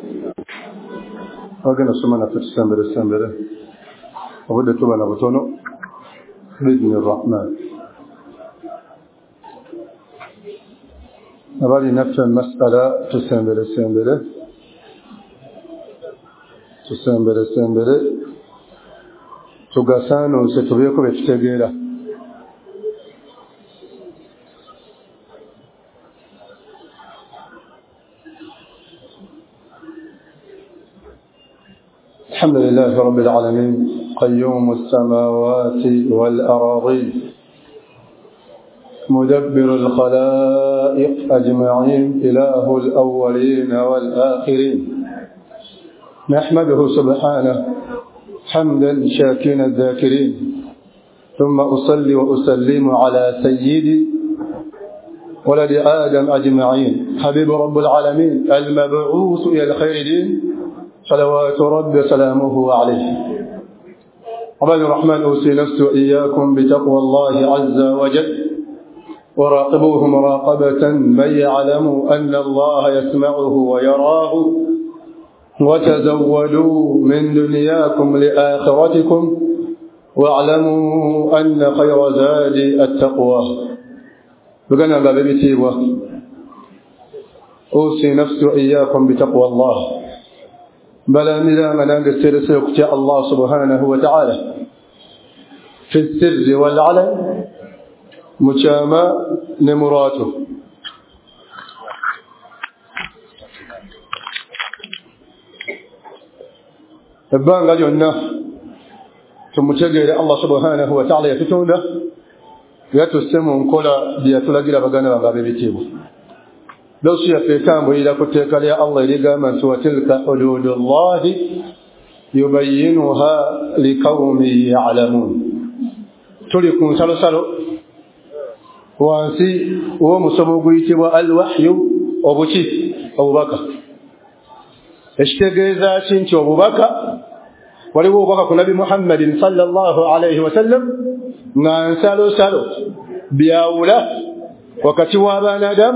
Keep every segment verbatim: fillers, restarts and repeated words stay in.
Agana sumana tutsambere sambere obude tubana butono bismillahir rahman abali nafsa mas'ala tusambere sambere tusambere sambere tugasano se tubeko betutegeera الحمد لله رب العالمين قيوم السماوات والأراضين مدبر الخلائق أجمعين إله الأولين والآخرين نحمده سبحانه حمدا شاكرا الذاكرين ثم أصلي وأسلم على سيدي ولد آدم أجمعين حبيب رب العالمين المبعوث إلى الخير دين صلوات رب سلامه عليه. عباد الرحمن أوصي نفسي وإياكم بتقوى الله عز وجل وراقبوه مراقبة من يعلم أن الله يسمعه ويراه وتزودوا من دنياكم لآخرتكم واعلموا أن خير زاد التقوى. بقنا باب بيتيبه أوصي نفسي وإياكم بتقوى الله بل إذا مناق السر سيقتي الله سبحانه وتعالى في السر والعلن مجامع نمراته البان قال يونا ثم تجد الله سبحانه وتعالى يتتونه يتسمون كل بيتلقى لبقانا بغابي بيتيبه لو شيء في كامو إذا كنت قال يا الله لقى من وتلك حدود الله يبينها لقوم يعلمون تلكم سلو سلو وانسي ومسبوقيت والوحي أبوشي أبو بكر اشتغي ذاتين أبو بكر ولو بكر نبي محمد صلى الله عليه وسلم نان سلو سلو بياولا وكتوابا ندم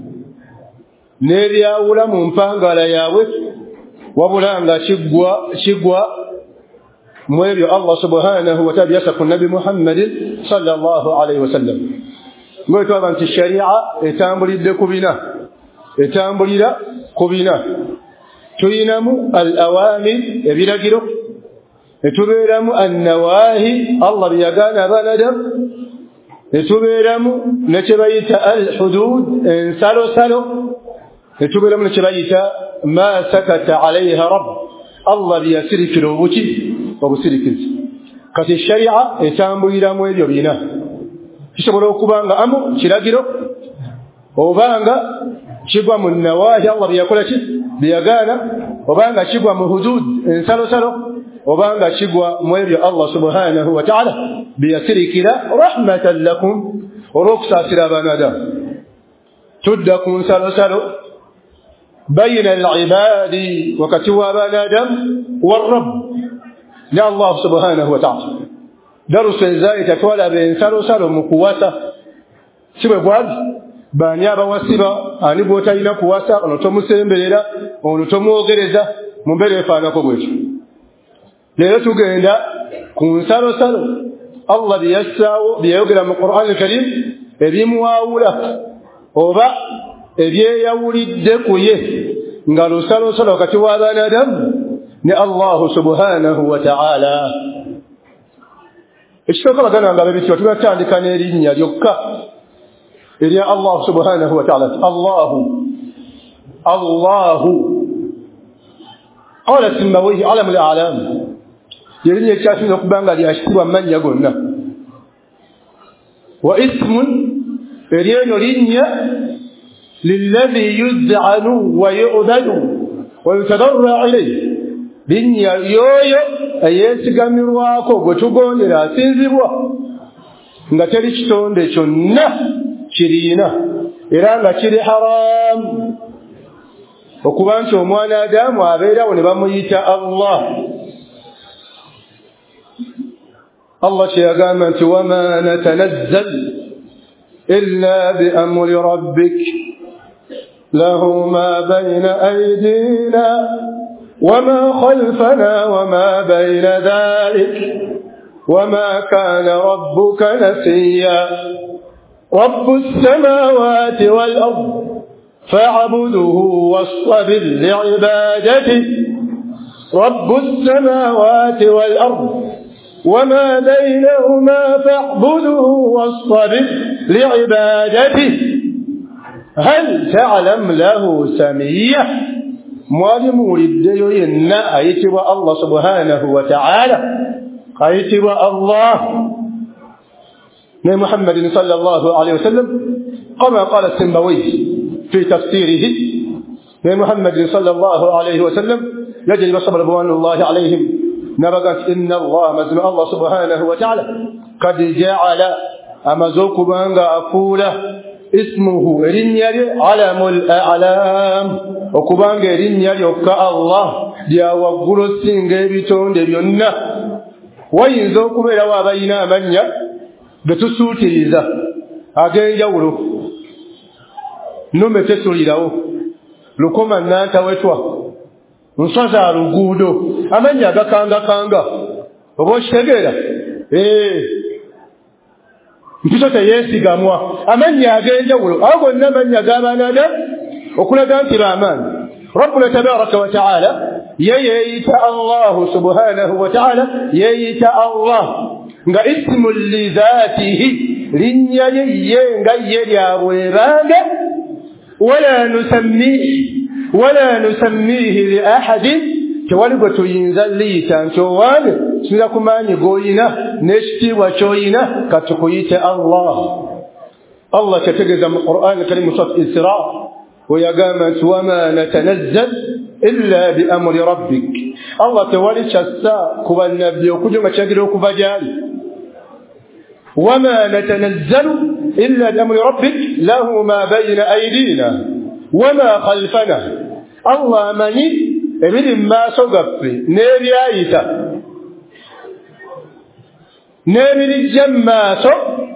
نيريا ولا ممبانغالا ياوي وبلانغا شغوا شغوا مويبي الله سبحانه وتعالى يسق النبي محمد صلى الله عليه وسلم مويتو انت الشريعه اتامبري دكوبينا اتامبري دا كوبينا ترينمو الاوامر يبيراغيرو اتوبيرامو النواهي الله بيغانا بلدم اتوبيرامو نتبايتا الحدود ان سالو سالو يتوب لمن شبايتا ما سكت عليها رب الله بيسرك لوبوتي وبسرك كتي الشريعة يتامبو إلى مويد يبينا تشبرو كبانغا أمو شراجرو وبانغا شبوا من نواهي الله بيقول شيء بيغانا وبانغا شبوا من حدود إنسانو سالو وبانغا شبوا مويد الله سبحانه وتعالى بيسرك رحمة لكم ورقصة سرابانا دا تدكم سالو سالو بين العباد وكتوى بنادم والرب يا الله سبحانه وتعالى درس زائد تولى بإنسان سلو مقواسة سبب واد بانيابا وسبا أني بوتاينا قواسة ونطمو سيمبليلا ونطمو غرزة مبالي فانا قبوش ليلة قيندا كون سلو سلو الله بيساو بيوغل من القرآن الكريم بمواولة وبا ebiye yawulidde kuye nga lusalo salo kati wa banadamu ni Allah subhanahu wa ta'ala ekitoka bagana nga babiti tubatandika n'erinnya lyokka eri Allah subhanahu wa ta'ala Allahu Allahu qala simbawihi alam al-a'lam yerinnya kyasina kubanga lyashikirwa mannya gonna wa ismun erino linnya للذي يذعن ويعبد ويتضرع إليه بنيا يويو أيسكاميرواكو غتوغونيرا سينزيبوا nga teri kitonde kyonna kirina era nga kiri haram okuba nti omwana Adamu abeerawo ne bamuyita Allah Allah kyeyagamba nti wama natanazzal illa bi amri rabbik له ما بين أيدينا وما خلفنا وما بين ذلك وما كان ربك نسيا رب السماوات والأرض فاعبده واصطبر لعبادته رب السماوات والأرض وما بينهما فاعبده واصطبر لعبادته هل تعلم له سمية معلم ولديو ينا أيتوا الله سبحانه وتعالى أيتوا الله من محمد صلى الله عليه وسلم كما قال السنبوي في تفسيره من محمد صلى الله عليه وسلم يجب الصبر رضوان الله عليهم نبغت إن الله مزم الله سبحانه وتعالى قد جعل أمزوك بانغا أفوله اسمه رنيالي علم الأعلام وكبانغا رنيالي وكا الله ديا وقلو السنغي بيتون ديبيونا وينزوك بلوا بينا منيا بتسوتي إذا أجي يولو نومي تسولي له لكما نانتا ويتوا nsaza luguudo amanya gakanga kanga obostegera eh mpito teyesigamwa amanya agenjawulo ago namanya gabanada okulaga nti bamani rabbuna tabaraka wa taala yeyita Allah subhanahu wa taala yeyita Allah nga ismu li dhatihi linya ye nga ye lyabweranga wala nusammihi ولا نسميه لأحد كوالبة ينزل لي تانتوان سنكماني قوينا نشتي وشوينا كتقويت الله الله كتجزم القرآن الكريم صف إسراء ويقامت وما نتنزل إلا بأمر ربك الله توالي شساء كبا النبي وكجم شاكر وكبا جاري وما نتنزل إلا بأمر ربك له ما بين أيدينا وما خلفنا الله مني ابن ما سوغفي نبي ايتا نبي الجماسو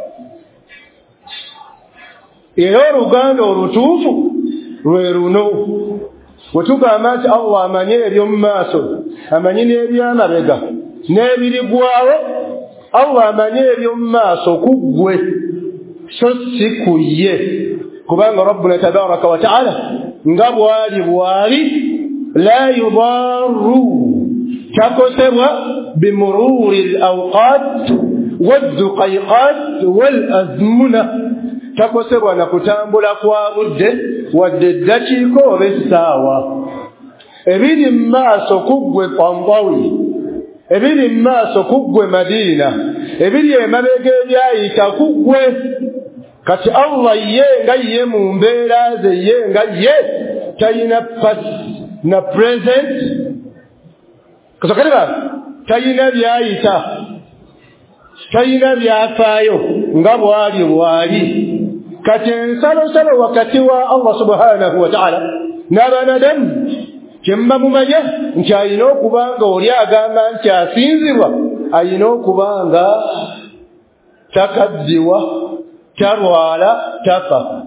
يورو غاندو رتوفو ريرونو وتوغا مات الله مني اليوماسو امني نبي انا بيغا نبي لغواو الله مني اليوماسو كغوي سوسيكويه كبان ربنا تبارك وتعالى ngabwali bwali la yudarru kakosebwa bimururi alawqat wadduqayqat walazmuna kakosebwa na kutambula kwa budde wadde dakiko besawa ebiri maaso kugwe pambwawi ebiri maaso kugwe Madina ebiri emabege byayita kugwe kati Allah ye nga ye mu mbeera ze ye nga ye tayina past na present kasakaliba tayina byayita tayina byafaayo nga bwali bwali kati ensalo salo wakati wa Allah subhanahu wa ta'ala n'abanadamu kyemba mumanya nti alina okubanga oli agamba nti asinzibwa alina okubanga takaddiwa tarwala tafa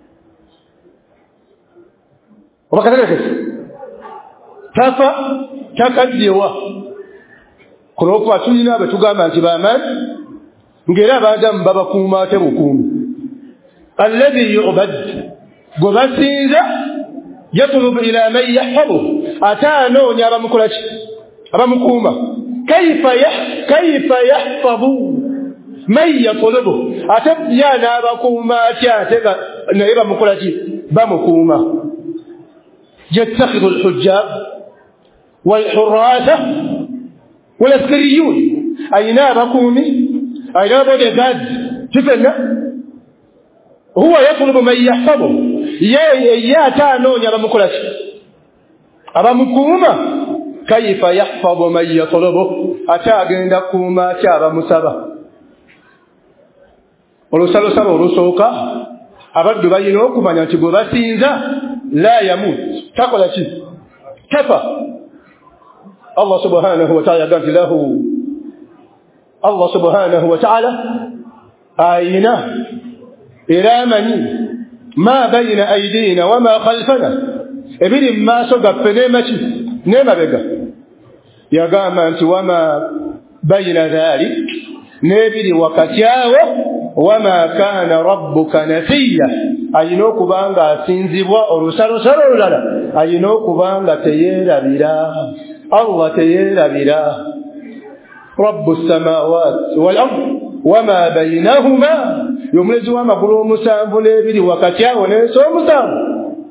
obakatereke tafa takaddiwa kulokuba tulina abe tugamba nti bamanyi ngera abadamu babakuuma ate bukuumi alladhi yu'bad gwe basinza yatlubu ila man yahfaduhu ate anoonya abamukola ki abamukuuma kaifa kaifa yahfadu man yatlubu ate yana abakuuma atya ate naye bamukola ki bamukuuma yattakhidhu alhujjab walhurrasa walaskariyun ayina abakuumi ayina bodyguard kifenna huwa yatlubu man yahfaduhu yeye yatanoonya abamukola ki abamukuuma kaifa yahfadhu man yatlubu ate agenda kuuma ki abamusaba olusalosalo olusooka abaddu balina okumanya nti gwe basinza la yamut takola ki kafa Allah subhanahu wa ta'ala yagamba lahu Allah subhanahu wa ta'ala ayina era amanyi ma bayna aydina wama khalfana ebiri maaso gaffe n'emaki n'emabega yagamba nti wama bayna dhalik n'ebiri wakati awo wama kana rabbuka nasiya ayina okubanga asinzibwa olusalosalo olulala ayina okubanga teyeerabira Allah teyeerabira rabbu samawati wal ard wama baynahuma yomulezi w'amagulu omusanvu n'ebiri wakati awo n'ensi omusanvu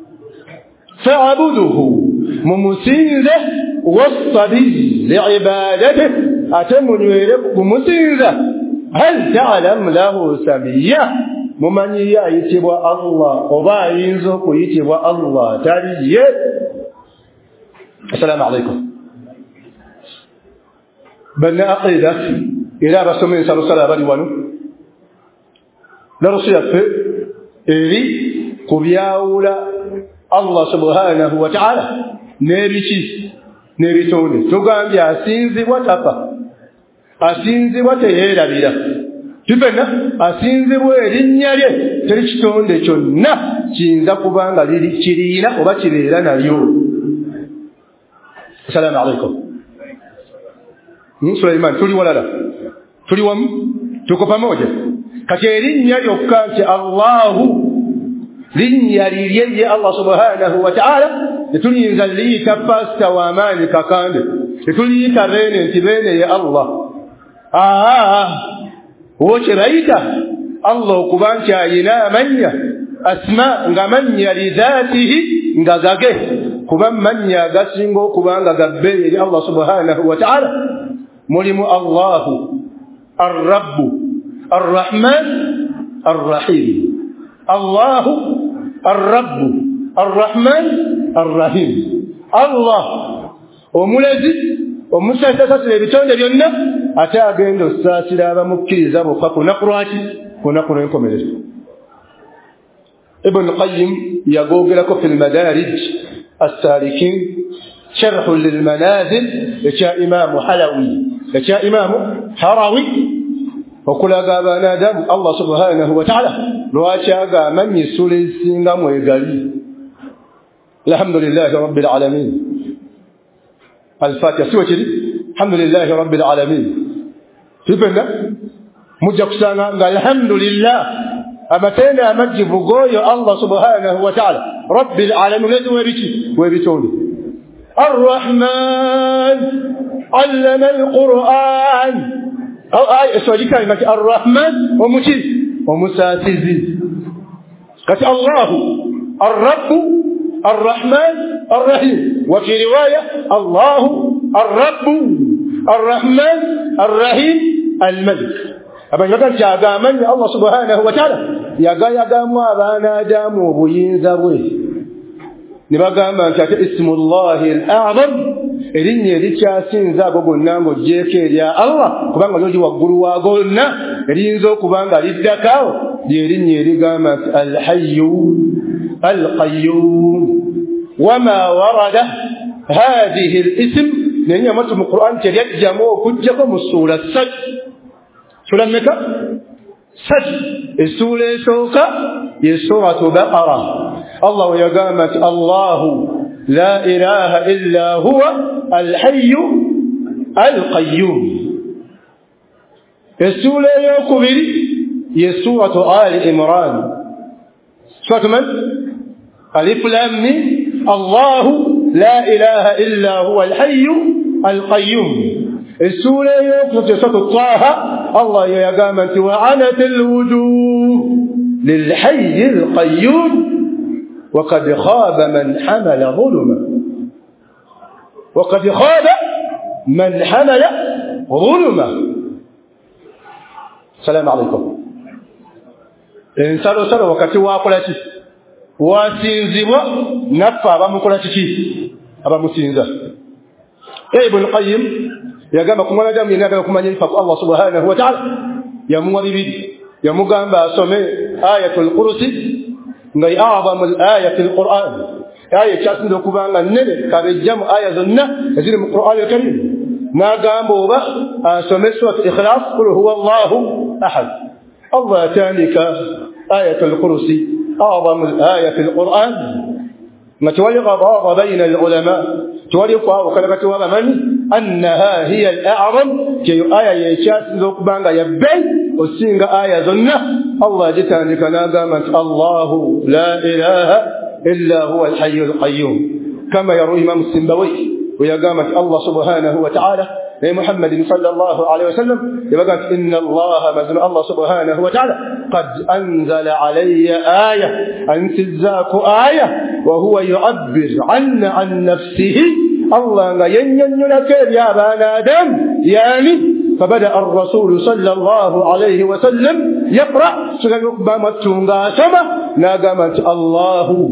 fa'buduhu mumusinze wastabir li'ibadatihi ate munywere mumusinza hal ta'lam lahu samiyya mumanyi ayitibwa Allah oba ayinza okuyitibwa Allah taliye. Assalamu alaykum bana aqida ila rasulullah sallallahu alaihi wasallam la rusiyaffe eri kubyawula Allah subhanahu wa ta'ala nebiki nebitonde tugambye asinzibwa tafa asinzibwa teyeerabira kibena asinzibwa erinnya lye teri kitonde kyonna kiyinza kubanga liri kiriina oba kibeera nalyo. Assalamu alaykum Sulaiman tuli walala tuli wamu tuko pamoja kati erinnya lyokka nti Allahu linnya lirye Allah subhanahu wa ta'ala netuliyinza liyita pasita w'amaanyi kakande netuliyita beene nti beene ye Allah aa wokyebayita Allah okuba nti ayina amanya asma nga manya lidhatihi nga gage kuba manya agasinga okubanga gabbeeyi eri Allah subhanahu wa ta'ala mulimu Allahu arrabbu arrahman arrahim Allahu arrabbu arrahman arrahim Allah omulezi omusasasasira ebitonde byonna ate agenda osaasira abamukkiriza bokka kunaku lwaki kunaku lw'enkomerero. Ibn Qayyim yagoogerako fi lmadarij assalikin sharhu lilmanazil ekya imaamu halawi ekya imaamu harawi okulaga abaanaadamu Allah subhanahu wa ta'ala lwaki agamba essula ezisingamu egali. Alhamdulillahi rabbil alamin al-Fatiha siwe kiri alhamdulillahi rabbil alamin tupenda mujja kusanga nga alhamdulillah amatende amajjivu goyo Allah subhanahu wa ta'ala rabbil alamin lezo webiki webitonde arrahman allama alquran aw ay sojika imati arrahman omuki omusatizi kati Allah الرب الرحمن الرحيم وفي رواية الله الرب الرحمن الرحيم الملك أبن يقول جاء من الله سبحانه وتعالى يقول يقام وابانا دامو بينزوه نبقى من كانت اسم الله الأعظم إذن يريكاسين ذاك قلنا مجيكي يا الله كبان يجي وقلوا وقلنا يرينزو كبان للدكاو يرين يريقام الحي القيوم وما ورد هذه الاسم لأن يمتم القرآن تريجمو كجكم السورة السج سورة مكة سج السورة سوكة السورة بقرة الله يقامت الله لا إله إلا هو الحي القيوم السورة يوكبري السورة آل إمران سورة من؟ ألف لام ميم الله لا إله إلا هو الحي القيوم السورة يوكبري سورة طه الله يقامت وعنت الوجوه للحي القيوم وقد خاب من حمل ظلما وقد خاب من حمل ظلما. السلام عليكم. ensalo salo wakati wakola ki wasinzibwa naffe abamukola kiki abamusinza. Ibn Qayyim yagamba ku mwanadamu yenna agala kumanya ebifa ku Allah subhanahu wa ta'ala yamuwa bibiri yamugamba asome ayatul kursi nga a'zamu al-ayati al-Qur'an aya ekyasinza okubanga nnene kabejjamu aya zonna eziri mu Qur'an al-Karim n'agamba oba asome surat ikhlas qul huwa Allahu ahad Allah atandika ayatul kursi أعظم الآية في القرآن ما تولي غضاض بين العلماء تولي قواه وكلمة وغمان أنها هي الأعظم كي آية يشاس ذقبان يبين والسنغ آية ذنة الله جتان لكنا قامت الله لا إله إلا هو الحي القيوم كما يروي إمام السنبوي ويقامت الله سبحانه وتعالى محمد صلى الله عليه وسلم يبقى إن الله مزن الله سبحانه وتعالى قد أنزل علي آية أنتزاك آية وهو يعبر عن عن نفسه الله ينينك يا بني آدم يعني فبدأ الرسول صلى الله عليه وسلم يقرأ سنقبامة سما نقمت الله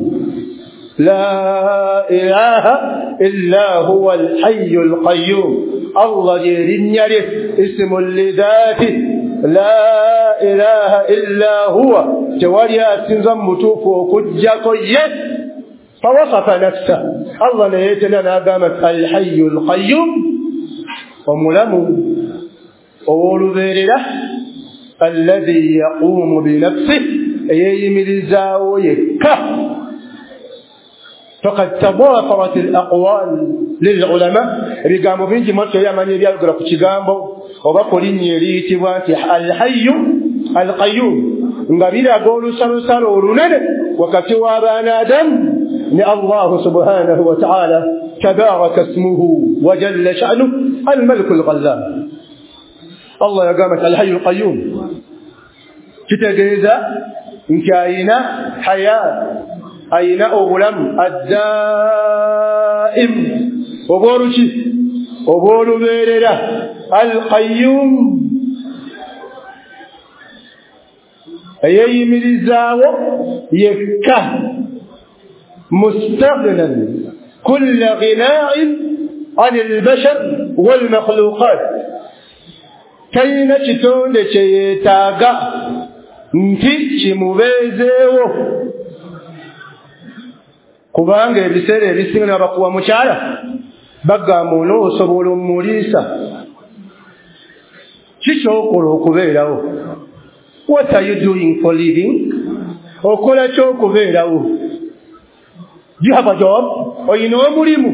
لا إله إلا هو الحي القيوم الله يرين يريه اسم لذاته لا إله إلا هو جواريا سنزم متوفو كجا كيه فوصف نفسه الله ليتنا قامت الحي القيوم وملم أول ذير له الذي يقوم بنفسه يمل زاويك فقد تضافرت الأقوال للعلماء رقاموا بينجي مرسو يامن يبيالقوا لكو تشيغامبو وبقولين يريتي وانتي الحي القيوم ngabira golu salo salo runene wakati wa banadam ni Allah subhanahu wa ta'ala tabaraka ismuhu wa jalla sha'nuhu al-malik al-ghallab Allah yaqamat al-hayy al-qayyum kitageza inkaina hayat aina ulam ad-da'im oboruchi obolu berera al-qayyum ayimirizawo yekka mustaghnan kull ghina'in 'an al-bashar wal makhluqat kayina kitonde kyetaga nti kimubezeewo kubanga ebiseera ebisinga n'abakuwa mukyala bagamba onoosobola omuliisa kikyokola okubeerawo. What are you doing for living? Okola kyokubeerawo. Do you have a job? Oyina omulimu?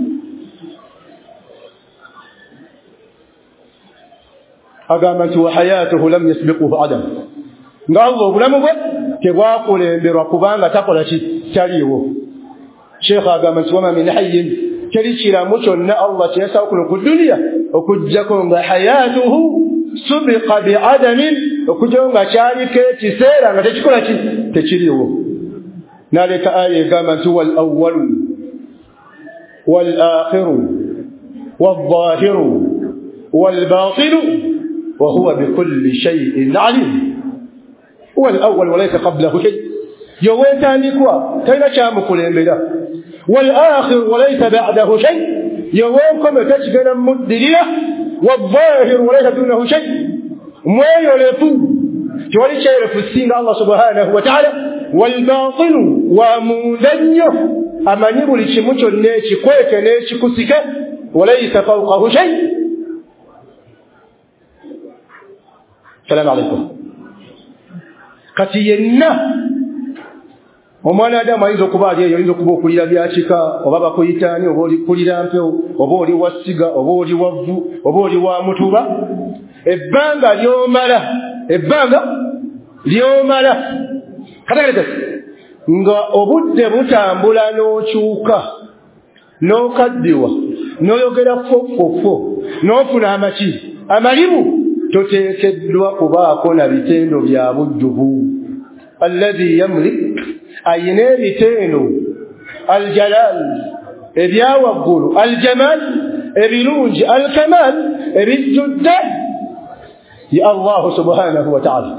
agamba nti wa hayatuhu lam yasbiquhu adam. Nga Allah obulamu bwe tebwakulemberwa kubanga takola ki taliiwo. Sheikh agamba nti wama min hayyin teri kiramu kyonna Allah kyeyasawukula ku duniya okujjako nga hayatuhu subiqa bi'adamin okujjako nga kyaliko ekiseera nga tekikola ki tekiriiwo. Naleka aya egamba nti wal awwalu wal akhiru wal zahiru wal batinu wa huwa bikulli shay'in alim. هو الأول وليس قبله شيء يويتانيكوا تينا كامكولembera والآخر وليس بعده شيء يوكم تشغل مدلية والظاهر وليس دونه شيء ما يلفو جوالي شيء يلفسين الله سبحانه وتعالى والباطن ومدنيه أما نبو لشموشو نيشي كويك نيشي كسك وليس فوقه شيء. السلام عليكم. Kati yenna omwana adamu ayinza okuba ali eyo ayinza okuba okulira byakika oba bakuyitaani oba oli kulira mpewo oba oli wasiga oba oli wavvu oba oli wa mutuba ebbanga lyomala ebbanga lyomala katakalekasi nga obudde butambula n'okyuka n'okaddiwa n'oyogera ffofofo n'ofuna amaki amalimu toteekeddwa kubaako na bitendo bya bujjuvu. Alladhi yamlik ayina ebitendo aljalal ebyawaggulu aljamal ebirungi alkamal ebijjudde ya Allah subhanahu wa ta'ala.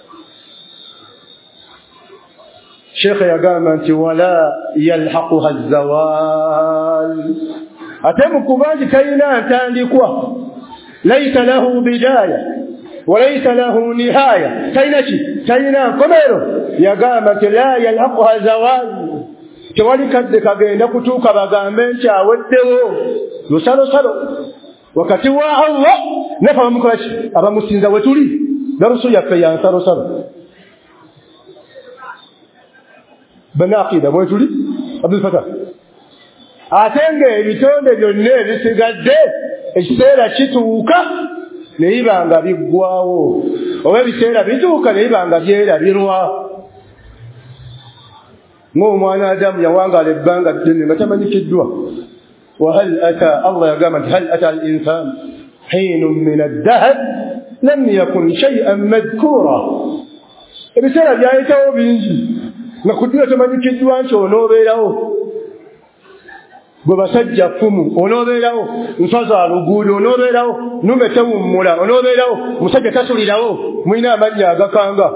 Sheikh yagamba nti wala yalhaquha azawal ate mukubangi kayina ntandikwa ليس له بداية وليس له نهاية تينشي تينا كميرو يقامت لا يلحقها زوال توالي كدك أغينا كتوك بغامين شاوده نسالو سالو وكتوا الله نفهم مكراش أبا مسلم زوتولي درسو يكفي ينسالو سالو banaqida mwetuli Abdul Fatah atenge ebitonde byonna ebisigadde ekiseera kituuka neibanga biggwawo oba ebiseera bituuka neibanga byerabirwa ng'omwana Adamu yawangala ebbanga ddene nga tamanyikiddwa وهل أتى الله يقامت هل أتى الإنسان حين من الدهر لم يكن شيئا مذكورا ebisera byayitawo bingi nakudira tamanyikiddwa nti onoobeerawo gwe basajja ffumu onoobeerawo nsaza luguudo onoobeerawo nume tewummula onoobeerawo musajja tasulirawo mulina amannya agakanga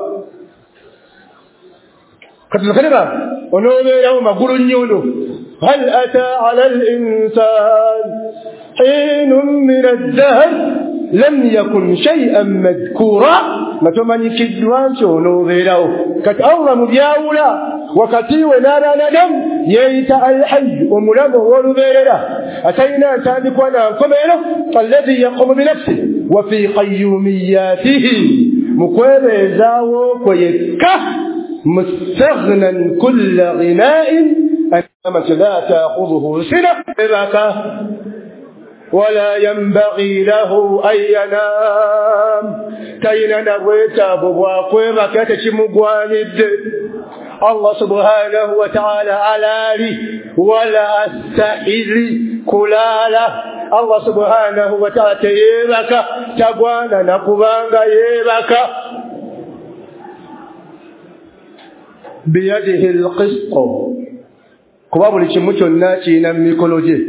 katunakaneba onoobeerawo magulu nnyono هل أتى على الإنسان حين من الدهر لم يكن شيئا مذكورا ما تمني كدوان شونو غيره كتأول مبياولا وكتي ونارا ندم ييتا الحي وملامه ولغيره أتينا سابق ونعكمه فالذي يقوم بنفسه وفي قيومياته مكوير زاو كويكه مستغنى كل غناء أنما لا تأخذه سنة ولا ينبغي له أن ينام كينا نويتا بواقوما كتشمقواني الله سبحانه وتعالى على لي ولا أستحذ كلاله الله سبحانه وتعالى تيبك تبوانا نقبانك يبك بيده القسط kuba buli kimu kyonna kirina mumikono gye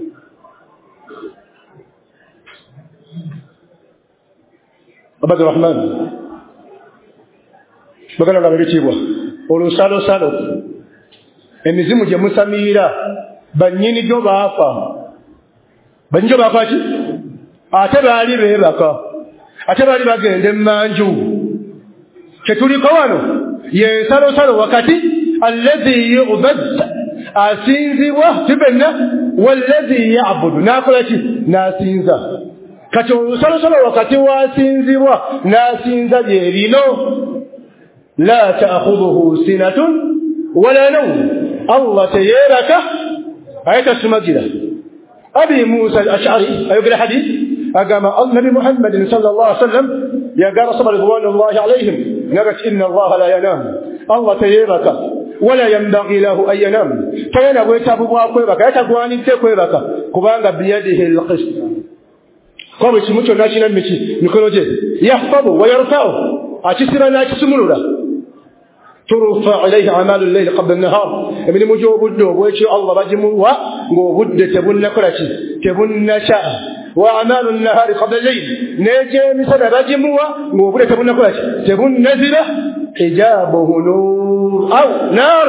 Abdurrahman bagala nga bebitibwa olusalosalo emizimu gye musamiira bannyini gyo baafa bannyini gyo baafa ki ate baali beebaka ate baali bagenda emmanju kyetuliko wano ye nsalosalo wakati alladhi yu'bad asinzibwa tibenna walladhi ya'budu nakola ki nasinza kati olusalosalo wakati wasinzibwa nasinza byerino la ta'khudhuhu sinatun wala nawm Allah tayeraka ayata sumagira abi Musa al-Ash'ari ayuqra hadith agama an-nabi Muhammad sallallahu alaihi wasallam ya qara sabr ridwanullahi alaihim nagat inna Allah la yanam Allah tayeraka ولا ينبغي له أن ينام كان ويتابوا كويبك يتابواني كويبك كبانغ بيده القسط قوم يسموه ناشنا مشي نكولوجي يحفظ ويرفع أتسرى ناكسمولا ترفع إليه أعمال الليل قبل النهار من مجوب الدوب ويشي الله بجموا وبد تبن كرشي تبن شاء وأعمال النهار قبل الليل نجي مثل بجموا وبد تبن كرشي تبن نزلة حجابه نور أو نار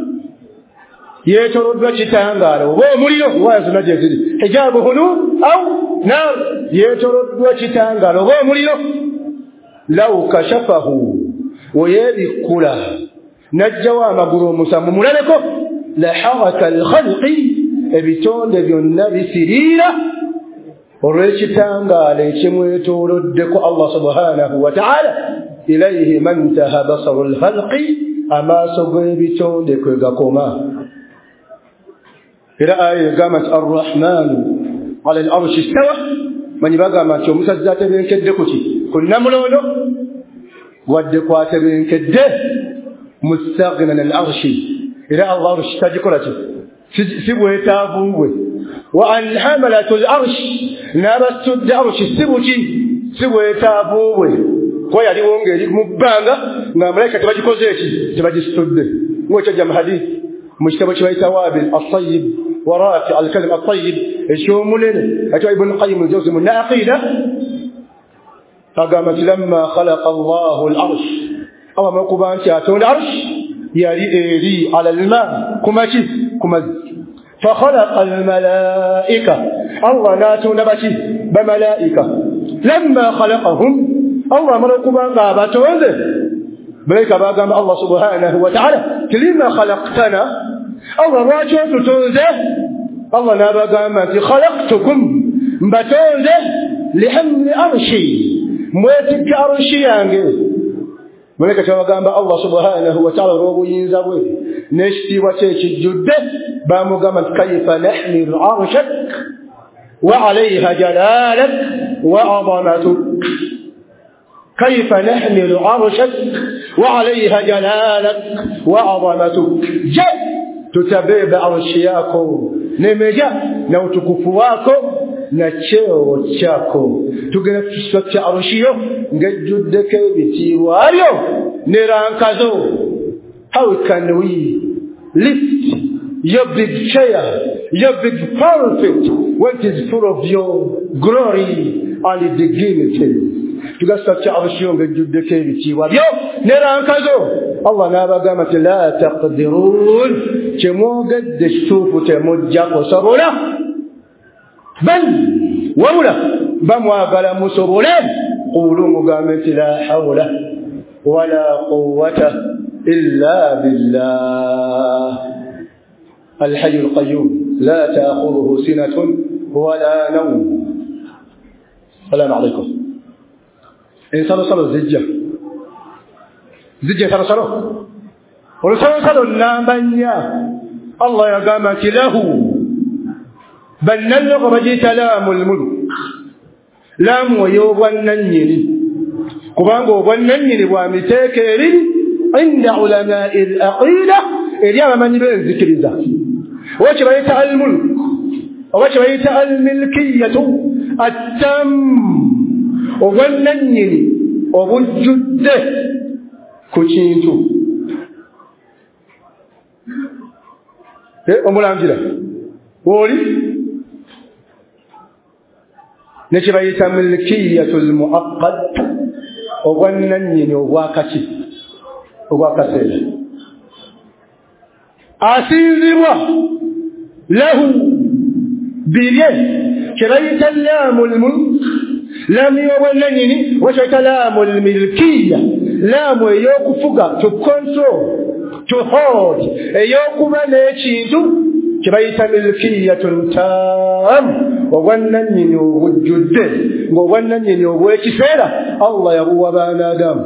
يترد وجهتانغالو ومريو وازنا جزري حجابه نور أو نار يترد وجهتانغالو ومريو لو كشفه ويذكره نجوا مغرو مسمم لكم لحرك الخلق ابتون النبي سريرة ورشتانغالي كميتولدك الله سبحانه وتعالى إليه من انتهى بصر الخلق أما سبيبتون لكوغاكوما إلى آية قامت الرحمن على الأرش استوى من يبقى ما تشوف مسجات بين كدكوتي كنا ملولو ودكوات بين كده مستغنى الأرش إلى الأرش تجكرته سبوه تابوه وأن حملة الأرش نابت الأرش سبوتي سبوه تابوه kwa yali wongeri mubanga na malaika tebagikoze eki tebagistudde ngocha jam hadith mujtaba kibaita wabil as-sayyib warafi al-kalim at-tayyib eshomulene atwa ibn qayyim al-jawzi min aqida faqamat lamma khalaqa Allah al-arsh aw ma kubanti aton al-arsh yali eri ala al-ma kumaki kumaz fa khalaqa al-malaika Allah natu nabati ba malaika lamma khalaqahum الله مركوبا غابتونده بليك باغام الله سبحانه وتعالى كلما خلقتنا الله راجعت تونده الله نابغام انت خلقتكم بتونده لحمل أرشي مويتك أرشي يعني ملكة وقام الله سبحانه وتعالى روبو ينزوي n'ekitiibwa kye ekijjudde baamugamba nti kaifa nahmilu arshak wa alayha jalalak wa azamatuk kaifa nahmilu arshak wa alayha jalalak wa azamatuk je tutabeba arshi yako nemeja na utukufu wako na cheo chako tugenda tuswacha arushiyo ngejjuddeko ebitiibwa alyo ne rankazo. How can we lift your big chair, your big pulpit, when it is full of your glory and dignity? tugaswacha arushiyo ngejjuddeko ebitiibwa byo ne rankazo. Allah n'abagamba nti la taqdirun kyemwogedde kituufu temujja kusobola bal wabula bamwagala musobole qulu mugambe nti la hawla wala quwwata illa billah الحي القيوم لا تأخذه سنة ولا نوم. السلام عليكم. إنسان صلوا زجة زجة صلوا ورسول صلوا النامنيا الله يقامت له بل نلغ رجيت لام الملك لام ويوغننيني كبانغو وغننيني وامتاكيري عند علماء الأقيلة اليوم من يبين ذكر ذات وشبيت الملك وشبيت الملكية التم وغننيني وغجد كوشينتو إيه أمول أمجلة ولي نشبيت ملكية المؤقت وغننيني وغاكتي وغاكتي أسيروا له بيليه شبيت اللام الملك لام يغننيني وشبيت لام الملكية لام يوكفوغا to control to hold eyokuba n'ekintu kibayita milkiyatun tam obwannannyini obujjudde ng'obwannannyini obw'ekiseera Allah yabuwa baanaadamu.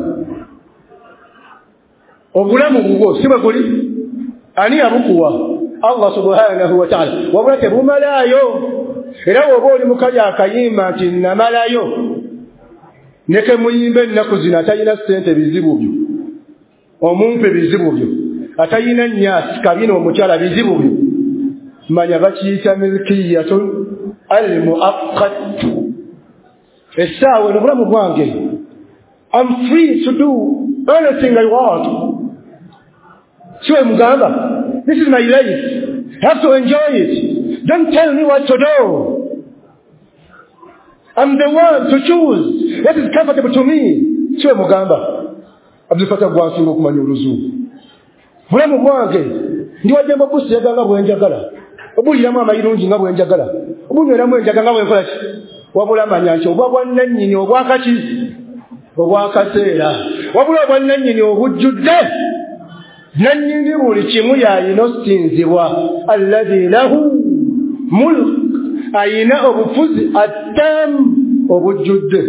Obulamu bubwo si bwe guli, ani yabukuwa? Allah subhanahu wa ta'ala. Wabula tebumalaayo, era bw'oba oli mu kali akayimba nti namalayo ne ke muyimba ennaku zino atalina ssente bizibu byo, omumpe bizibu byo, atayina nyaasi kabina omukyala bizibu byo, manya bakiyita milkiyatun al-mu'aqqat. Essaawa eno bulamu bwange, I'm free to do anything I want. Siwe mugamba, this is my life, I have to enjoy it, don't tell me what to do. I'm the one to choose what is comfortable to me. Siwe mugamba, Abdul Fattah gwansinga okumanya oluzungu. Bulamu bwange ndiwadde amabusi yaganga bwenjagala, obuliramu amayirungi nga bwenjagala, obunyweramu enjaga nga bwenkola ki, wabula manya nti obwa bwannannyini obwakaki obwakaseera, wabula obwannannyini obujjudde nannyini buli kimu y'ayina osinzibwa. Alladhi lahu mulk, ayina obufuzi attamu obujjudde.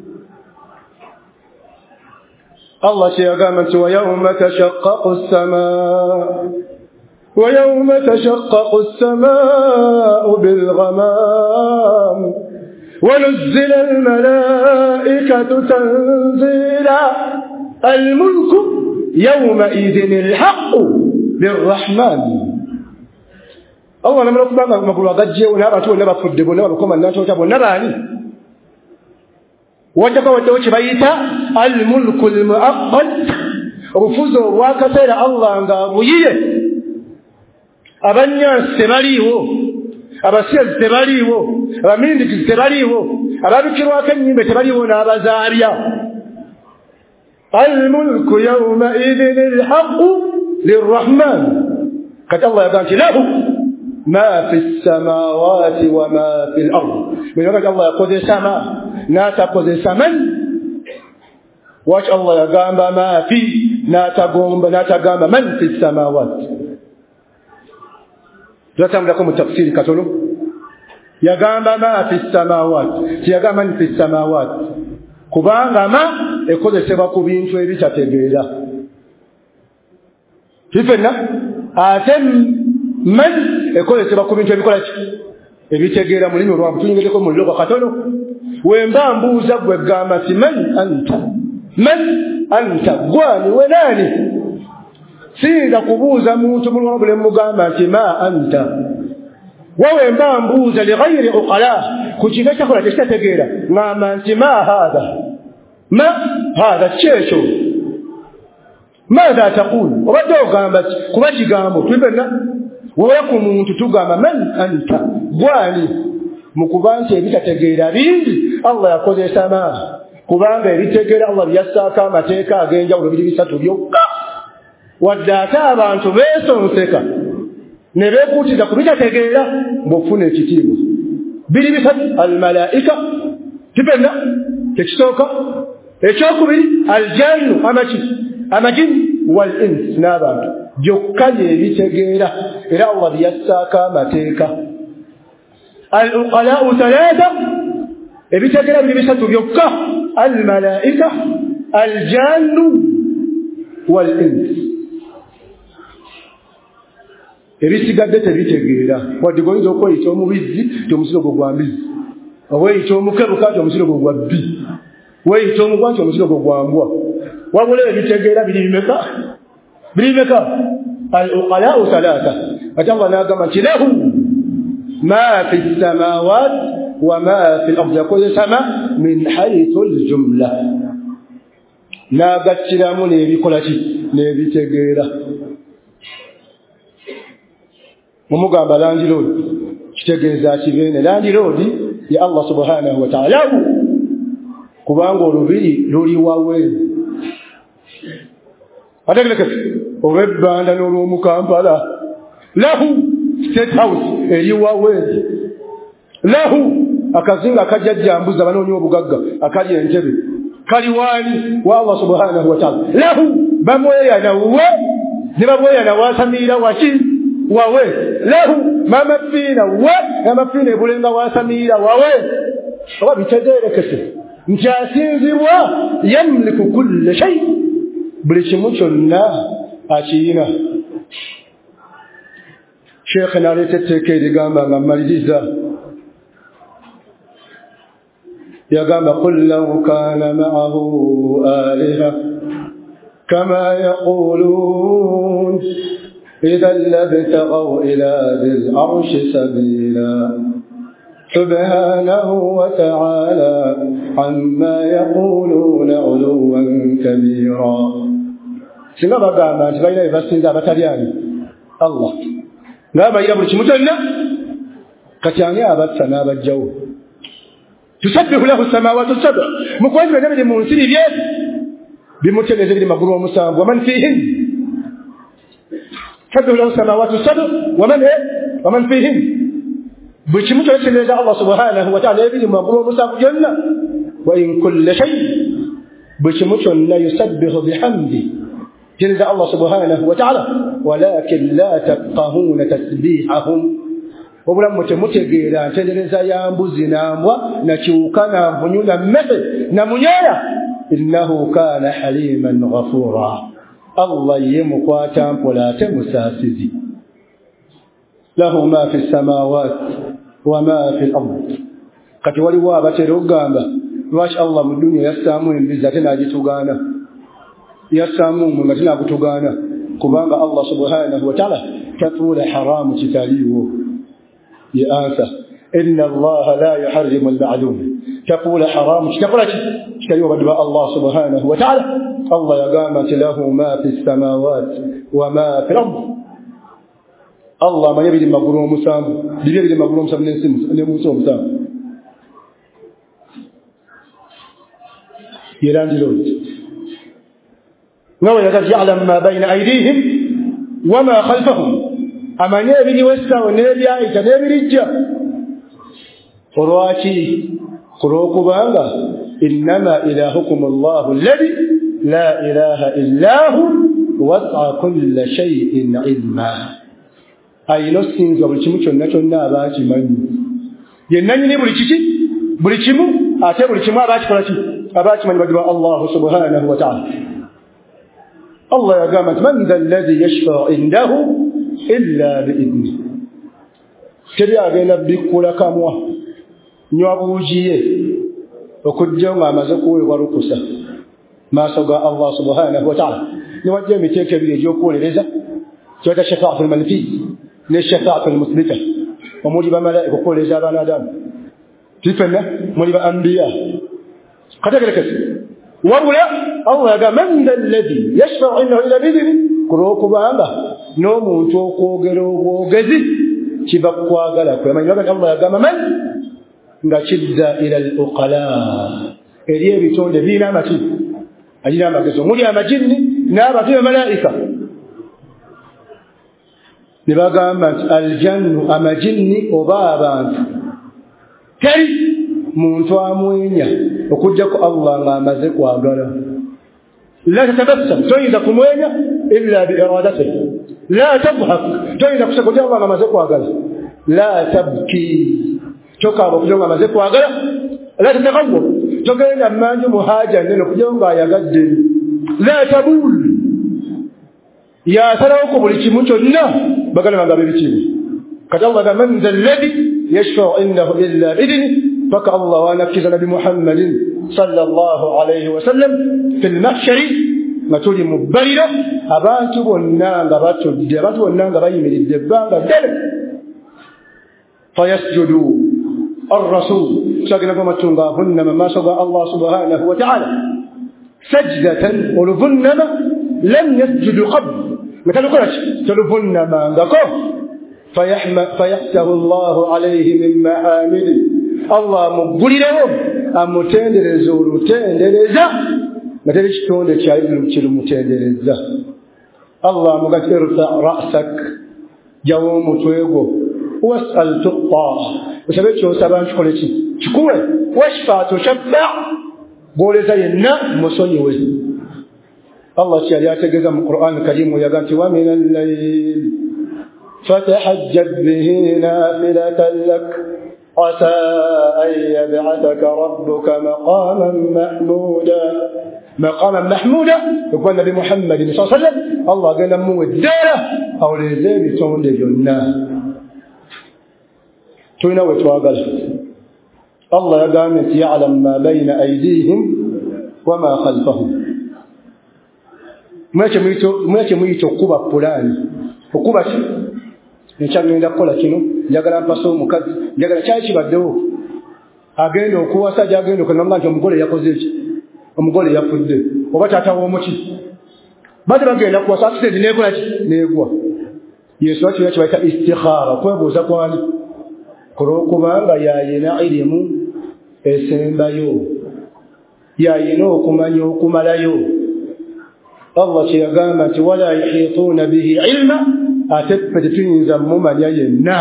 Allah kyeyagamba nti wa yawma tashaqqaqu as-samaa wa yawma tashaqqaqu as-samaa'u bil-ghamaam wa nuzzila al-malaa'ikatu tanziila al-mulku yawma'idhin al-haqqu lir-rahmaan. Allah namala okubanga amagulu agajjeewo n'abantu bonna bafudde, bonna babakomannantoota, bonna baani wajjako waddewo kye bayita al-mulku al-mu'aqqat, obufuzi obwakaseera Allah ng'abuyiye. Abanyansi tebaliiwo, abasiyazi tebaliiwo, abamindigizi tebaliiwo, ababikirwako ennyimbe tebaliiwo, n'abazaabya. Al-mulku yawma'idhin al-haqqu lir-rahmaan. Kati Allah yagamba nti lahu ma fi as-samawati wa ma fi al-ard. Bw'oyagala Allah yakozesa ma n'atakozesa man, waki Allah yagamba ma fi n'atagomba n'atagamba man fi as-samawati. Twatambulako mu tafsiri katono, yagamba ma fi as-samawati, tiyagamba man fi as-samawati, kubanga ma ekozesebwa ku bintu ebitategeera. Tifenna ate man ekolesebwa ku bintu ebikola ki ebitegeera mu limi olwangu tuyingireko mu lugha katono wemba mbuuza gwe gamba ti man anta man anta gwani we nani siyinza kubuuza muntu mulwangu ne mugamba nti ma anta wawe mba mbuuza lighayri uqala ku kintu ekyakola tekitategeera ngamba nti ma hadha ma hadha kyekyo ماذا تقول وبدأ قامت كما تقاموا تبنا ويكون muntu tugamba man anta gwani mukubanze ebitategeera bingi Allah yakoze sama kubanga ebitegeera Allah byasaka amateeka agenjawulo biri bisatu byokka waddaata abantu beesonseka ne beekuutiza ku bitategeera ng'ofuna ekitiibwa biri bisatu almalaika tibena tekisooka ekyokubiri aljannu amaki amajini wal ins n'abantu byokka ebitegeera era Allah byassaako amateeka al-uqalaa'u thalatha ebitegeera biri bisatu byokka al-malaa'ika al-jannu wal ins ebisigadde tebitegeera wadde goyinza okweyita omubizzi tyomusiro gwo gwa mbizi oweyita omukebuka tyomusiro gwo gwa bbi weyita omugwa tyomusiro gwo gwa mbwa wabula ebitegeera biri bimeka biri bimeka al-uqalaa'u thalatha ate Allah n'agamba nti lahu ma fi samawat wa ma fi al-ardi yakozesama min haythu al-jumla n'agattiramu n'ebikola ki n'ebitegeera mumugamba landiroodi kitegeeza kibeene landiroodi ya Allah subhanahu wa ta'ala kubanga olubiri luli wawe ategelekese olw'ebbanda n'olw'omukampala lahu state house eri wawe lahu akazinga akajjajjambuza abanoonya obugagga akali entebe kali waani wa Allah subhanahu wa ta'ala lahu bamweyana we ne bamweyana wasamiira waki wawe lahu mamafiina we amafiina ebulenga wasamiira wawe oba bitegeerekese nti asinzibwa yamliku kulla shay buli kimu kyonna akiyina sheekhe n'aleeta etteeka erigamba nga mmaliriza yagamba qul law kaana ma'ahu aliha kama yaquluun idhan labtaghaw ila dhil arshi sabila سبحانه وتعالى عما يقولون علوا كبيرا singa bagamba nti balina bebasinza abatalyani Allah n'abayira buli kimu kyonna kati ani abatta n'abajjawo tusabbihu lahu samawati sab'a mukwanzi byonna biri mu nsi bye bimutegeeze biri magulu omusanvu waman fihin tusabbihu lahu samawati sab'a waman waman fihin buli kimu kyonna kitegeeza Allah subhanahu wa ta'ala ebiri mu magulu omusanvu gyonna wa in kulla shay buli kimu kyonna yusabbihu bihamdi جل الله سبحانه وتعالى ولكن لا تفقهون تسبيحهم وبلا متمتغيرا تجلسا يامبوزي ناموا نكيوكا نامبنيو نمثل نمنيايا إنه كان حليما غفورا الله يمقواتا ولا تمساسزي له ما في السماوات وما في الأرض قد ولوا بترغامبا ما شاء الله من الدنيا يستامون بذاتنا جتوغانا yasamu mwatina kutugana kubanga Allah subhanahu wa ta'ala tatula haramu kitaliwo ya ansa inna Allah la yuharrimu al-ma'lum tatula haramu kitaqula kitaliwo badwa Allah subhanahu wa ta'ala Allah yagama lahu ma fi samawati wa ma fi al-ard Allah mayabili maguru musamu bibili maguru musamu nensimu ne muso musamu yelandilo نو يعلم ما بين أيديهم وما خلفهم أما نبي وسكا ونبي عيسى نبي رجع فرواتي خروقبا إنما إلهكم الله الذي لا إله إلا هو وسع كل شيء علما أي نسين زبرتشمو كنا كنا أباكي من ينني بريتشي بريتشمو أتى بريتشمو أباكي فراتي أباكي من بدو الله سبحانه وتعالى الله يقامت من ذا الذي يشفع عنده illa biidni. Teri agenda bikkula kamwa nywa buugiye okujja nga amaze kuweebwa lukusa maaso ga Allah subhanahu wa ta'ala. Niwajja emiteeko ebiri egy'okuwolereza kyota shafaatul manfi ne shafaatul musbita. Omuli bamalaika okuwolereza abaana Adamu tifenna muli ba anbiya kategerekese wabula Allah yagamba man dha alladhi yashfa'u indahu illa biidhni kulwokubanga n'omuntu okwogera obwogezi kiva kukwagala kwe. Amanyi bagamba Allah yagamba man nga kidda ila al-uqala eri ebitonde birina amaki alina amagezi omuli amajinni n'abantu bamalaika. Ne bagamba nti aljannu amajinni oba abantu teri muntu amwenya okujjako Allah nga amaze kwagala. La tatabassam toyinza kumwenya illa biiradatihi, la tadhak toyinza kusekoja Allah nga amaze kwagala, la tabki tokaaba okujja nga amaze kwagala, la tatagawwab togenda mmanju muhaja nene okujja nga ayagadde, la tabul yasalawo ku buli kimu kyonna bagala nga bebitiibwa. Kati Allah ga man dha alladhi yashfa'u indahu illa biidhni paka Allah wanakiza Nabi Muhammadin sallallahu alayhi wa sallam fil mahshari nga tuli mu bbaliro abantu bonna nga batudde, abantu bonna nga bayimiridde ebbanga ddene. Fayasjudu ar-rasul sagina kwa matunga vunnama maaso ga Allah subhanahu wa ta'ala sajdatan oluvunnama lam yasjudu qabl matalukolaki toluvunnama ngako fayahtahu Allahu alayhi min mahamidi Allah mugulirewo amutendereza olutendereza nga teri kitonde kyali kirumutendereza. Allah mugati irfa ra'sak jawo omutwe gwo was'al tuqta osabe kyosaba nkikole ki kikuwe washfa tushabba goleza yenna musonyiwe. Allah kyali ategeeza mu Qur'an Karim yaga nti wa min al-layl fatahajjad bihi nafilatan lak عسى أن يبعثك ربك مقاما محمودا. مقاما محمودا يقول النبي محمد صلى الله عليه وسلم الله قال مو الدارة أو لزيب تون لجنة توينا وتواقل. الله يقام يعلم ما بين أيديهم وما خلفهم. ما يتميتو قبا فلان وقبا nkyagenda kukola kino njagala mpasa omukazi njagala kyali kibaddewo agenda okuwasa gyagenda okunamba nti omugole yakoze eki omugole yafudde oba taata w'omuki bade bagenda kuwasa akisenti neekola ki neegwa. Yesu wakira kibayita istikhara kwebuuza kwani kulwokubanga yayina irimu esembayo yayina okumanya okumalayo. Allah kyeyagamba nti wala yuhituuna bihi ilma atepete tuyinza mumanya yenna.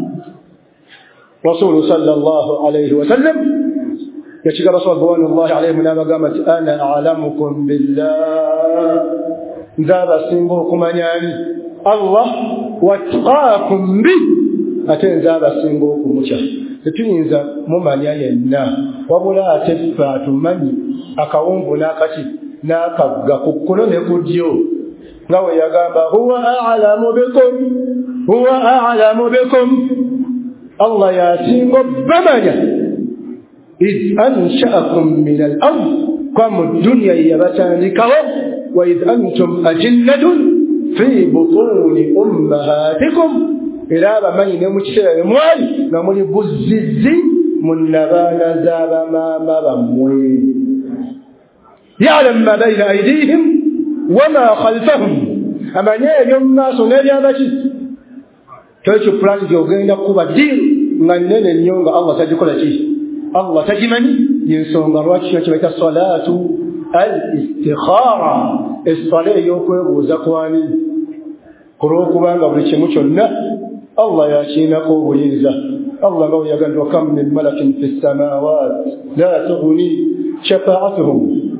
Rasulu sallallahu alayhi wa sallam yakigaba sallallahu alayhi n'abagamba nti ana a'lamukum billah nze abasinga okumanyani Allah watqaakum bi ate nze abasinga okumutya. Tetuyinza mumanya yenna wabula ate ffe atumanyi akawunvu n'akaki n'akagga ku kkuno ne ku ddyo nga we yagamba huwa a'lamu bikum huwa a'lamu bikum Allah yasinga bamanya id ansha'akum min al-ard kwa mu dunya yabatandikawo wa id antum ajinnatun fi butuni ummahatikum era bamanyi ne mu kiseera mwali nga muli buzzizi mu nnabaana z'abamaama bammwe. ya'lamu ma bayna aydihim wama khalfahum amanye eby'omu maaso n'ebyabaki kyekyo pulani gy'ogenda kuba ddiiru nga nnene nnyo nga Allah tagikola ki Allah tagimanyi. Yensonga lwaki kino kibaita salaatu al istikhara essala ey'okwebuuza kwani kulwokubanga buli kimu kyonna Allah yakiinako obuyinza. Allah nga weyagamba wa kam min malakin fi ssamawati la tughni shafaa'atuhum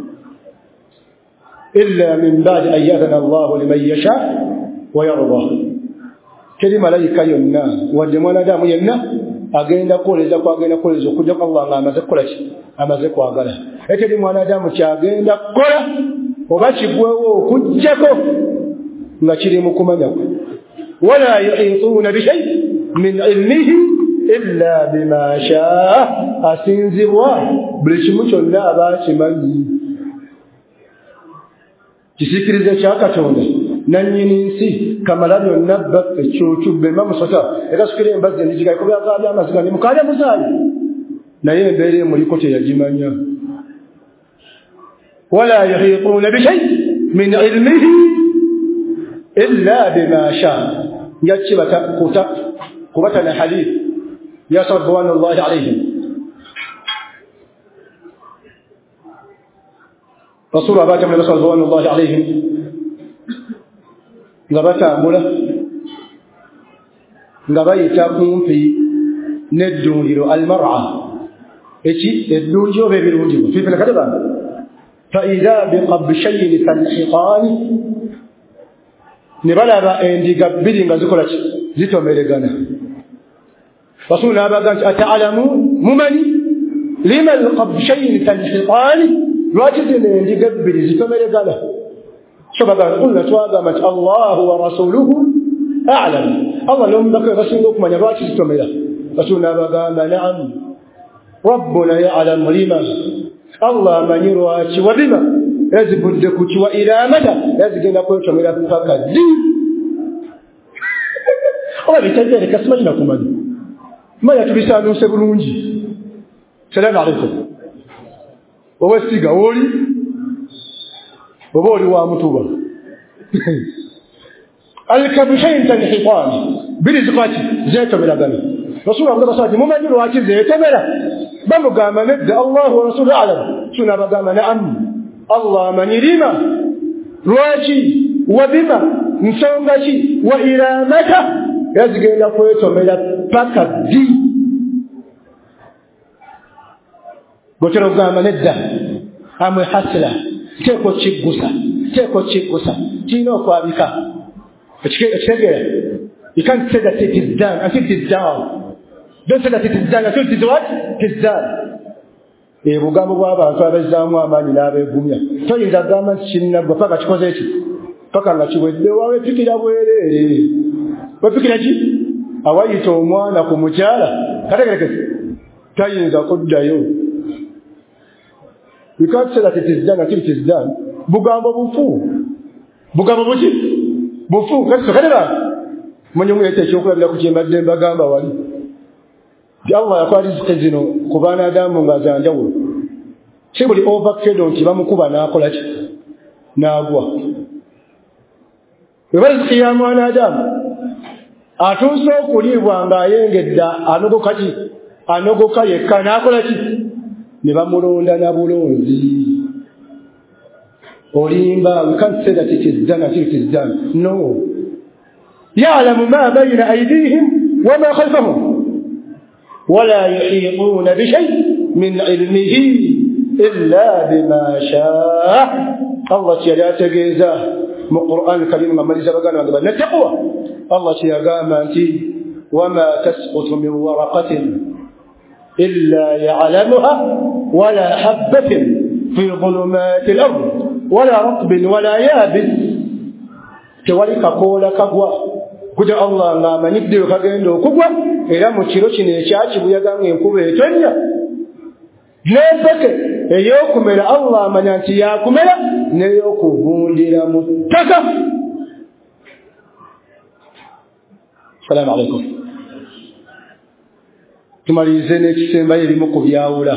إلا من بعد أن يأذن الله لمن يشاء ويرضى. كلمة ملائكة ينا ودمنا دام ينا agenda kukoleza kwagenda kukoleza okujja kwa Allah nga amaze kukola ki amaze kwagala. Ekyo mwanadamu kyagenda kukola oba kigwewo okujjako nga kiri mu kumanya kwe. ولا يحيطون بشيء من علمه إلا بما شاء أسنزوا بلشمش الله باشمني kisikirize kya Katonda nanyini nsi kamalabyo nabba ekyokyo bema musota era sikire embazi ndijiga ko byazabya amaziga ni mukale muzayi naye mbere muri kote yajimanya wala yuhituna bi shay min ilmihi illa bima sha yachi batakuta kubata na hadith ya sallallahu alayhi رسول الله كما رسول الله عليهم ngabata mula ngabayita kumpi neddungiro almar'a echi eddungiro bebirungi fi fil kadaba fa idha biqabshayn tanhiqan nibalaba endiga bbiri nga zikola ki zitomeregana rasul abaganti ata'lamu mumani lima alqabshayn tanhiqan rajidina endiga bbiri zitomeregana سبحانه قلنا توادمت الله ورسوله أعلم الله لهم ذكر رسولكم من يراتي ستملا رسولنا بقام نعم ربنا يعلم لما الله من يراتي وبما يزب الدكوت وإلى مدى يزب نقول تملا فقد الله بتجارك اسمجنكم ما يتبسانون سبلونجي سلام عليكم ووستيقى ولي وبولي وامتوبة الكبشين تنحطان برزقاتي زيت من أدمي رسول الله صلى الله عليه وسلم ممن يرواتي زيت ملا بمقام نبدأ الله ورسول أعلم سنة بقام نعم الله من يريما رواتي وبما نسونغاتي وإلى متى يزغي لفويت ملا بكا دي قلت له قام ندى أم حسلا Teko chigusa, teko chigusa. Tino kwa bika. You can't say that it is done until it is down. Don't say that it is done until it is what? It is done. E bugambo bw'abantu abazzaamu amaanyi n'abeegumya. Toyinza gamba nti kinnaggwa paka kikoze eki. Paka nga kiwedde wawe pikira bwereere. Wepikira ki? Awayita omwana ku mukyala. Kategerekese. Tayinza kuddayo. You can't say that it is done until it is done. Bugambo bufu. Bugambo buki? Bufu. Kati sokadera. Mwenye mwete ekyokulabira ku kyembadde mbagamba wali. Ti Allah yakuwa riziki zino ku baana Adamu nga za njawulo. Si buli overkill nti bamukuba n'akola ki? N'agwa. Eba riziki ya mwana Adamu. Atuuse okuliibwa ng'ayengedda anogoka ki? Anogoka yekka n'akola ki? Ne bamulonda na bulungi. Olimba, we can't say that it is done until it is done. No. يعلم ما بين أيديهم وما خلفهم ولا يحيطون بشيء من علمه إلا بما شاء. الله تعالى تجزاه من القرآن الكريم ما ليس بقى عندنا التقوى. الله تعالى أنت وما تسقط من ورقة إلا يعلمها ولا حبة في ظلمات الأرض ولا رطب ولا يابس تولك قول كقوى قد الله ما من يبدو كجندو كقوى إلى مشيروش نشاش بيجان ينكوب يتنيا نبك يوكم إلى الله من ينتياكم إلى نيوكم إلى متكا. السلام عليكم. tumalize n'ekisemba erimu ku byawula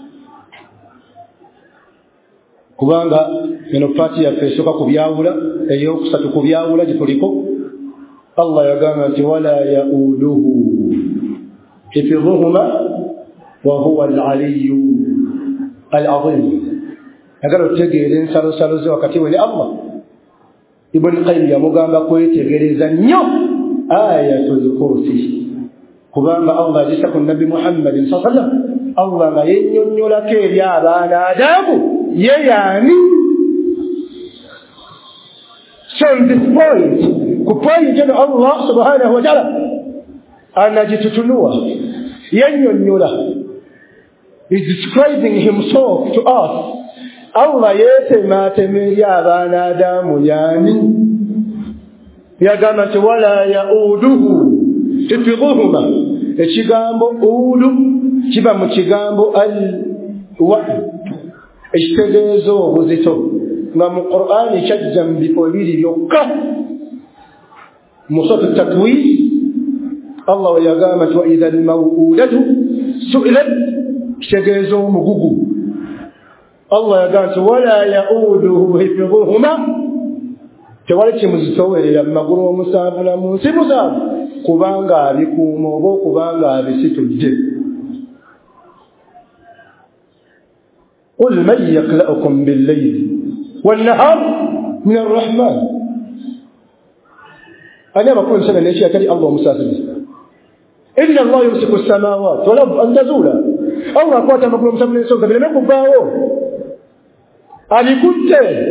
kubanga eno paati yaffe esooka ku byawula ey'okusatu ku byawula gye tuliko Allah yagamba nti wala yauduhu hifdhuhuma wa huwa al-aliyyu al-azim. yagala otegeera ensalosalo ze wakati we ne Allah. Ibn Qayyim yamugamba kwetegereza nnyo ayatul kursi kubanga Allah jisa ku Nabi Muhammad sallallahu alaihi wasallam Allah nga yennyonnyolako eri abaana Adamu ye yaani. So on this point ku point eno Allah subhanahu wa ta'ala anajitutunua yennyonnyola is describing himself to us. Allah yetemaatemerya abaana Adamu yaani yagamba nti wala yauduhu hifdhuhuma. Ekigambo udu kiba mu kigambo al wa'd, ekitegeeza obuzito, nga mu Qur'ani kyajja mu bifo bibiri byokka. Mu suratu Takwir Allah yagamba nti wa idha al-maw'udatu su'ilat, kitegeeza omugugu. Allah yagamba nti wala yauduhu hifdhuhuma, tewali kimuzitowerera mu magulu omusanvu na mu nsi musanvu kubanga abikuuma oba okubanga abisitudde. قل من يقلأكم بالليل والنهار من الرحمن. أنا بقول سنة ليش يكري الله مساسب إن الله يمسك السماوات والأرض أن تزولا. الله قوات بقول مساسب ليش يكري لما كباو أني كنت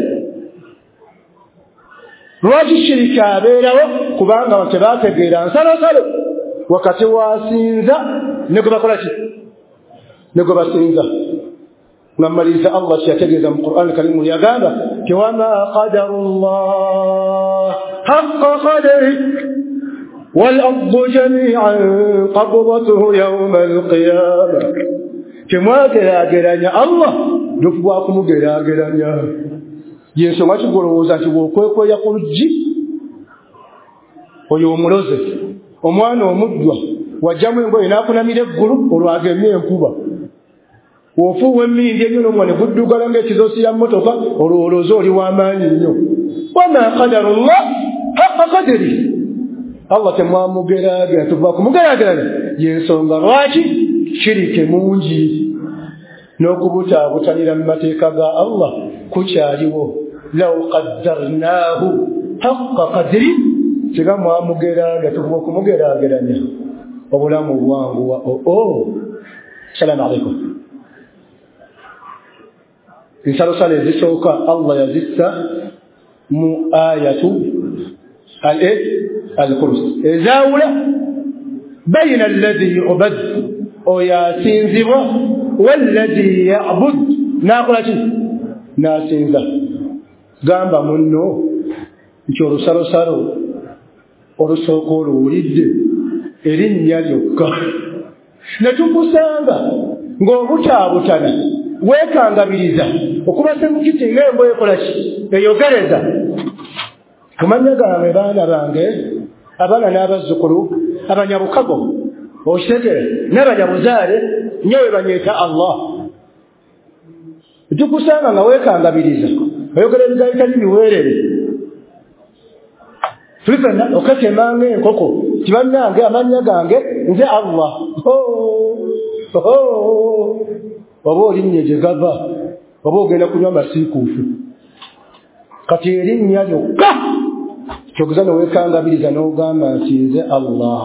رواجي الشركة بينه كبانا وكباك جيران سنة سنة وكتي واسينزا نقبا كلاشي نقبا سينزا لما ليس الله شيء من القرآن الكريم يا غابة وما قدر الله حق قدره والأرض جميعا قبضته يوم القيامة كما قرأ قرأ الله دفواكم قرأ قرأ ينسو ما تقول وزاتي وكوكو يقول جي ويوم رزق وموانا ومدوى وجامع يقول إناكنا من القلوب ورواقمين كوبا wofuwe mmindi ebyo mwane kuddugala ng'ekizosi ya mmotoka olowoloza oli w'amaanyi nnyo. wama qadarullah haqqa qadri, Allah temwamugeraageranya, tuva kumugeraageranya y'ensonga lwaki kirike mungi n'okubutaabutanira mu mateeka ga Allah kukyaliwo. law qaddarnaahu haqqa qadri, kiga mwamugeraageranya, tuva okumugeraageranya obulamu bwanguwa. oo salaamu alaikum. insalo sale zisooka Allah yazissa mu ayatu al-kursi ezawula bayna alladhi yu'bad oyasinzibwa walladhi ya'bud nakola ki nasinza. gamba munno nti olusalosalo olusooka oluwulidde erinnya lyokka netukusanga ng'obutaabutana wekangabiriza okuba semukiti ng'embo ekola ki eyogereza. kumanya gange baana bange abaana n'abazzukulu abanyabukago okitegere n'abanyabuzaale nyewe banyeeta Allah. tukusanga nga wekangabiriza oyogera ebigambo bitali biweerere tulifena okakemanga enkoko kibannange amannya gange nze Allah. oba olinnya gye gava oba ogenda kunywa amasiikuufu kati erinnya lyokka kyogeza nowekangabiriza n'ogamba nti nze Allah.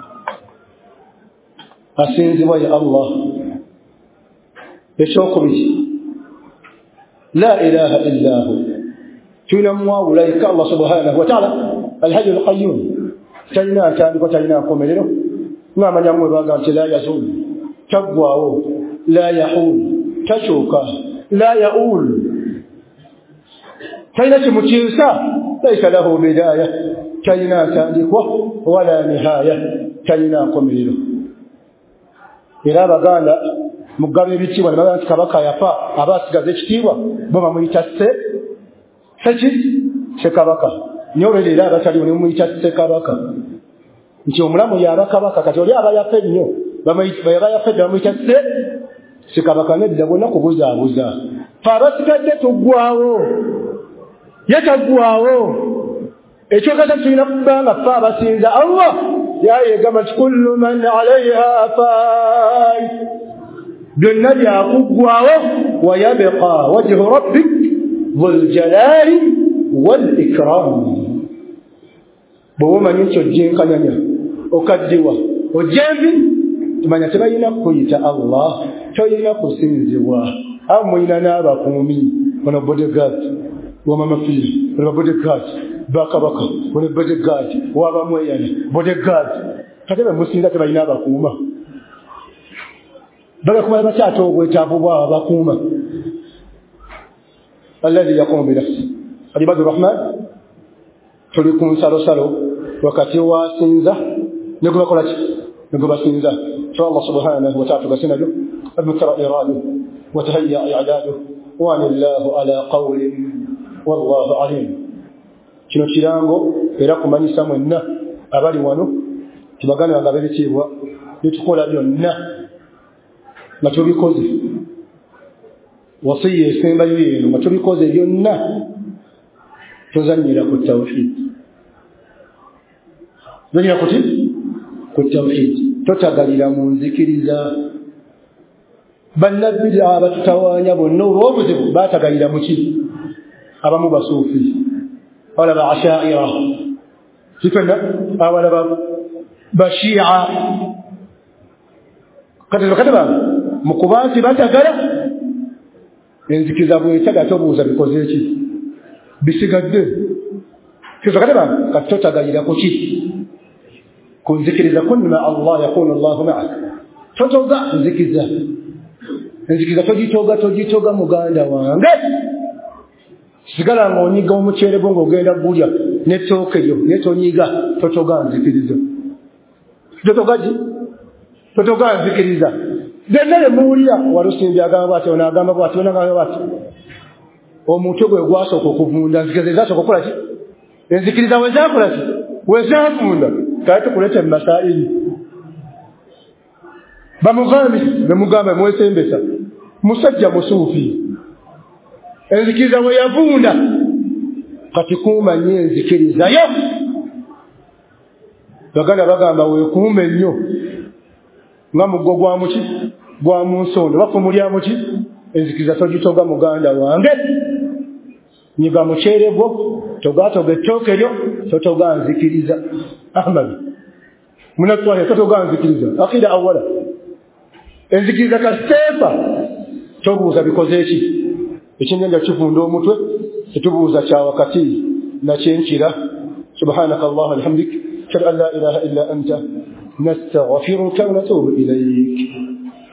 asinzibwa ye Allah. ekyokubiri la ilaha illa hu, tulina mwawula yekka Allah subhanahu wa ta'ala alhayyu alqayyum, talina ntandikwa talina nkomerero. mwamanya mmwe baga nti la yazul, taggwawo, la yahul, takyuka, la yaul, talina kimukiisa, laysa lahu bidaya, talina ntandikwa wala nihaya, talina nkomerero. era abaganda mugaba ebitiibwa ne baga nti kabaka yafa aba asigaza ekitiibwa bo bamuyita se seki sekabaka. naye olwera era abataliwo ne mumuyita sekabaka nti omulamu yaba kabaka. kati oli aba yafa ennyo aba yafa edda bamuyita se sekabaka. nedda bonna kubuzaabuza. fe abasigadde tuggwawo ye taggwawo. ekyokasa tulina kubanga fe abasinza Allah yayegamba nti kullu man alayha faan, byonna byakuggwawo wayabqa wajhu rabbik dhul jalali wal ikram. bw'oba omanyi nti ojjenkanyanya okaddiwa ojjembi tumanya tebalina kuyita Allah, toyina kusinzibwa. awo muyina n'abakuumi, ono bodyguard wamamafiiri, ono bodyguard bakabaka, ono bodyguard wabamweyane bodyguard. kate be musinza tebalina abakuuma, bagakumala bakyata obwetaavu bwabo abakuuma. alladhi yaqumu binafsi ibadu rahman tuli ku nsalosalo wakati wasinza ne gwe bakola ki ne gwe basinza so Allah subhanahu wa ta'ala tugasinajo المترى إراده وتهيأ إعداده وعن الله على قول والله عليم kino kirango era kumanyisa mwenna abali wano tibagana nga bebitibwa nitukola byonna nga tubikoze wasiya esembayo yeno nga tubikoze byonna tozanyira ku tawhid zanyira kuti ku tawhid totagalira mu nzikiriza bannabbi abatutawanya bonna olw'obuzibu baatagalira mu ki abamu basuufi wala ba ashaira sifena wala ba bashia kadalo kadaba mukubansi batagala enzikiza bwe taga tobuuza bikoze ki bisigadde kizo kadaba katotagalira ku ki kunzikiriza kunna Allah yakunu Allah ma'ak totoga nzikiza nzikiza tojitoga tojitoga muganda wange sigala ng'onyiga omuceere gwo ng'ogenda gulya n'ettooke lyo netonyiga totoga nzikiriza totogaji totoga nzikiriza ddennere muwulira walusimbi agamba bwati ono agamba bwati ono agamba bwati omutwe gwe gwasooka okuvunda nzikiriza ezasooka okukola ki enzikiriza wezakola ki wezavunda kale tukulete mu masaili bamugambi bemugamba mwesembesa musajja musuufi enzikiriza we yavunda kati kumanye enzikirizayo baganda bagamba weekuume nnyo nga muggo gwa muki gwa mu nsondo bafumulya ki enzikiriza togitoga muganda wange nyiga muceere gwo togatoga ettooke lyo totoga nzikiriza ahmad munatwaye totoga nzikiriza akida awala enzikiriza kastefa tobuuza bikoze ki ekingenda kivunda omutwe etubuuza kya wakati nakyenkira subhanaka allah alhamdik ashhadu an la ilaha illa anta nastaghfiruka wa natubu ilayk